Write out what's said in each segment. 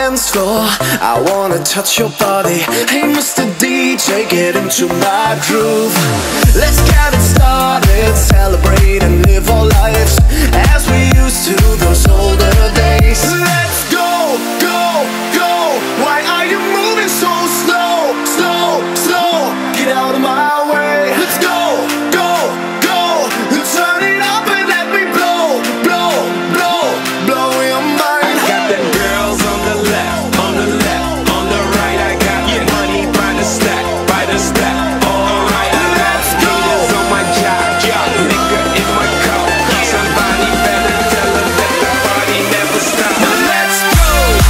dance floor. I wanna touch your body. Hey Mr. DJ, get into my groove. Let's get it started, celebrate and live our lives as we used to those older days. Let's go, go, go. Why are you moving so slow, slow, slow? Get out of my way. Let's go, go, go. Turn it up and let me blow, blow, blow, blow your mind. I got them girls on the left, on the left, on the right. I got money by the stack, by the stack. Alright, I got haters on my job, nigga in my cup. Somebody better tell her that the party never stops. Now let's go.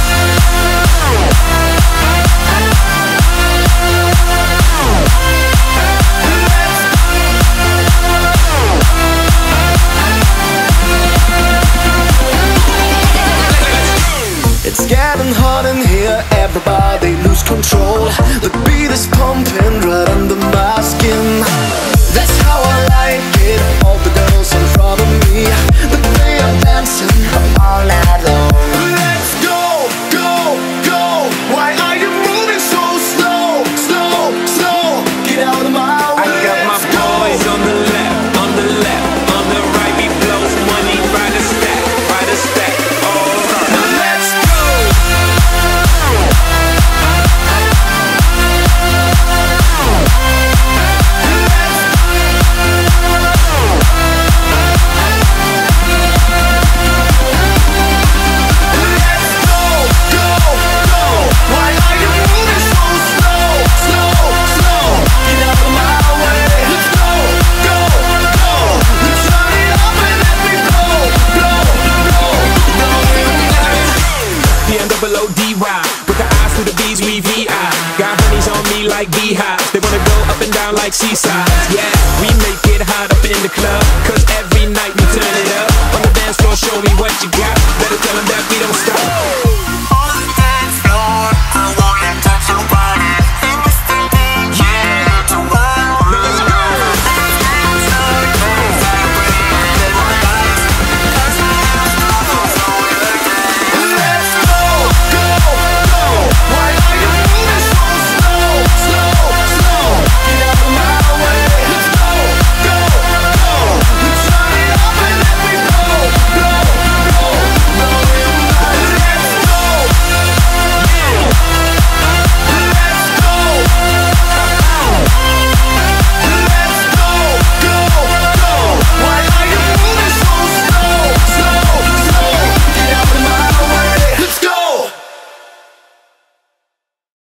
It's getting hot in here, everybody lose control. The beat is pumping right under my skin. That's how I like it, all the girls in front of me, the way I'm dancing all night long. Let's go, go, go. Why are you moving so slow, slow, slow? Get out of my way. I got my boys on the left, on the left, on the right. We blow money by the stack, by the stack. Alright, now let's go. With the eyes through the B's, we VI. Got honeys on me like beehives. They wanna go up and down like seasides. Yeah, we make it hot up in the club, cause every night we turn it up. On the dance floor, show me what you got. Better tell them that we don't stop.